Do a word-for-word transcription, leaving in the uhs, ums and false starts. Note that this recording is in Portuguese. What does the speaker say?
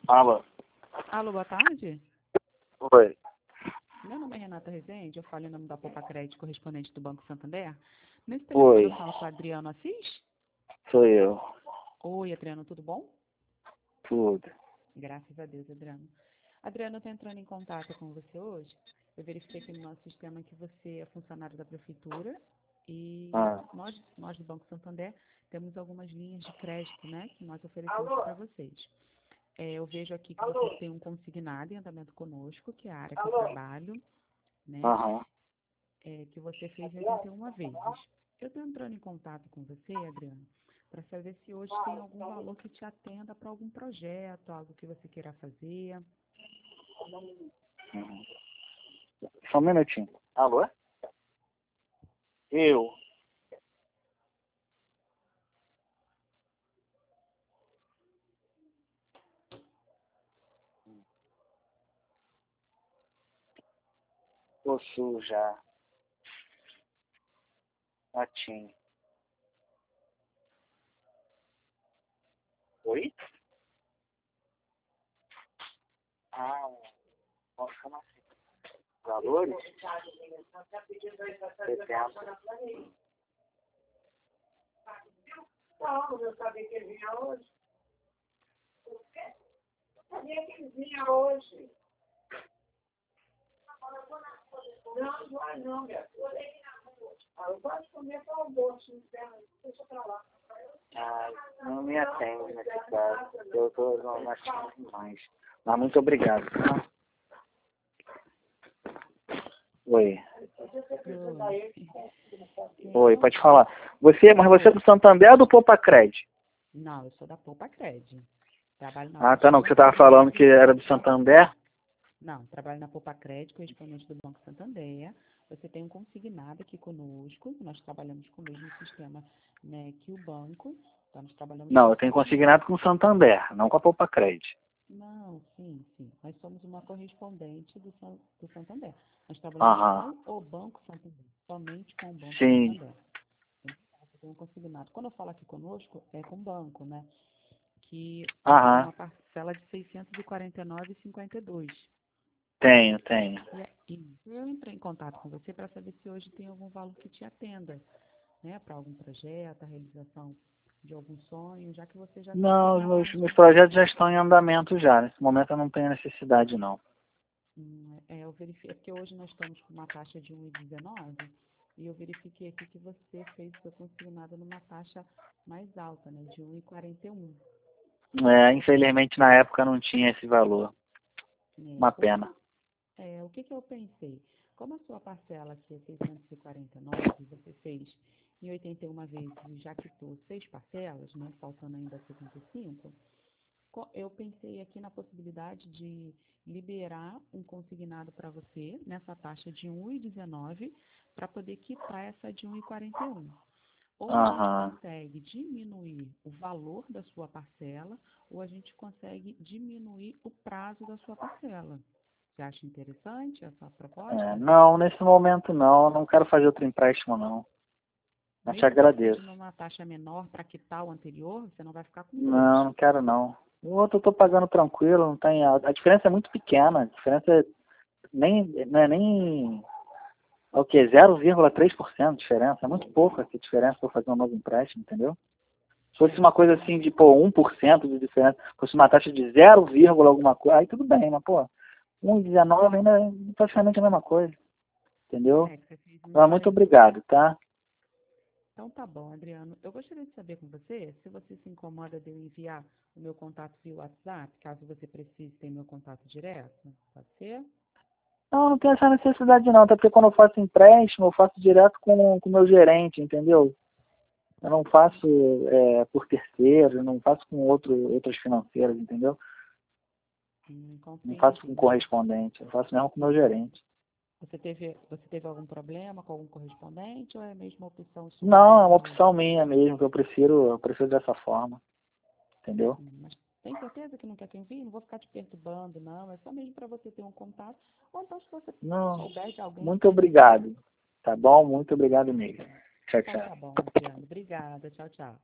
Alô. Alô, boa tarde. Oi. Meu nome é Renata Rezende, eu falo em nome da Poupa Crédito, correspondente do Banco Santander. Nesse telefone Oi. eu falo com o Adriano Assis. Sou eu. Oi, Adriano, tudo bom? Tudo. Graças a Deus, Adriano. Adriano, eu estou entrando em contato com você hoje. Eu verifiquei aqui no nosso sistema que você é funcionário da Prefeitura e Ah. nós, nós do Banco Santander temos algumas linhas de crédito, né, que nós oferecemos para vocês. É, eu vejo aqui que você tem um consignado em andamento conosco, que é a área que eu trabalho, né, Aham. é, que você fez oitenta e uma vezes. Eu estou entrando em contato com você, Adriano, para saber se hoje tem algum valor que te atenda para algum projeto, algo que você queira fazer. Uhum. Só um minutinho. Alô? Eu. Possuo já. Latim. Oi? Ah, nossa, como assim? Valores? setenta. Não, eu sabia que ele vinha hoje. Eu sabia que ele vinha hoje. Não, não vai não, minha filha. Ah, eu gosto de comer para o almoço, então deixa pra lá. Ah, não me atende nesse caso. Eu tô não achando mais. Mas muito obrigado, tá? Oi. Oi, pode falar. Você, mas você é do Santander ou do Poupa Crédito? Não, eu sou da Poupa Crédito. Trabalho na Ah, tá, não, que você Poupa tava falando que era do Santander. Não, trabalho na Poupa Crédito, correspondente do Banco Santander. Você tem um consignado aqui conosco. Nós trabalhamos com o mesmo sistema, né, que o banco. Então, nós trabalhamos Não, com eu tenho consignado com o Santander, não com a Poupa Crédito. Não, sim, sim. Nós somos uma correspondente do, San- do Santander. Nós trabalhamos Aham. com o Banco Santander, somente com o Banco Sim. Santander. Você tem um consignado. Quando eu falo aqui conosco, é com o banco, né? Que você tem Aham. uma parcela de seiscentos e quarenta e nove reais e cinquenta e dois centavos. Tenho, tenho. E é isso. Eu entrei em contato com você para saber se hoje tem algum valor que te atenda, né? Para algum projeto, a realização de algum sonho, já que você já tem Não, os uma meus, parte. meus projetos já estão em andamento já. Nesse momento eu não tenho necessidade, não. Hum, é, eu verifiquei, é porque hoje nós estamos com uma taxa de um vírgula dezenove e eu verifiquei aqui que você fez o seu consignado numa taxa mais alta, né? De um vírgula quarenta e um. É, infelizmente na época não tinha esse valor. Né? Uma O que, pena. é, o que, que eu pensei? Como a sua parcela aqui é seiscentos e quarenta e nove, você fez em oitenta e uma vezes e já quitou seis parcelas, né? Faltando ainda setenta e cinco. Eu pensei aqui na possibilidade de liberar um consignado para você nessa taxa de um vírgula dezenove para poder quitar essa de um vírgula quarenta e um. Ou a gente Aham. consegue diminuir o valor da sua parcela, ou a gente consegue diminuir o prazo da sua parcela. Você acha interessante essa É, proposta? não, nesse momento não. Eu não quero fazer outro empréstimo, não. Eu te Mesmo que seja agradeço. numa taxa menor para quitar o anterior, você não vai ficar com dois. Não, não quero não. O outro eu tô pagando tranquilo, não tem. A, a diferença é muito pequena. A diferença é nem, não é nem. É o que? zero vírgula três por cento de diferença. É muito pouco essa diferença para fazer um novo empréstimo, entendeu? Se fosse uma coisa assim de, pô, um por cento de diferença, fosse uma taxa de zero, alguma coisa, aí tudo bem, mas, pô, um vírgula dezenove ainda é praticamente a mesma coisa, entendeu? É, que você fez Então, muito um vírgula quarenta e um. obrigado, tá? Então tá bom, Adriano. Eu gostaria de saber com você se você se incomoda de eu enviar o meu contato via WhatsApp, caso você precise ter meu contato direto. Pode ser? Não, não tem essa necessidade não, até porque quando eu faço empréstimo, eu faço direto com o meu gerente, entendeu? Eu não faço é, por terceiro, não faço com outro, outras financeiras, entendeu? Hum, Não faço com compreendi. correspondente, eu faço mesmo com o meu gerente. Você teve, você teve algum problema com algum correspondente ou é a mesma opção sua Não, é uma mesmo? opção minha mesmo, que eu prefiro, eu prefiro dessa forma, entendeu? Hum, mas tem certeza que não quer que eu envie? Não vou ficar te perturbando, não. É só mesmo para você ter um contato. Ou então, se você Não, souber de alguém muito que necessite. obrigado, tá bom? Muito obrigado mesmo. Tchau, Então tchau. tá bom, Adriano. Obrigada. Tchau, tchau.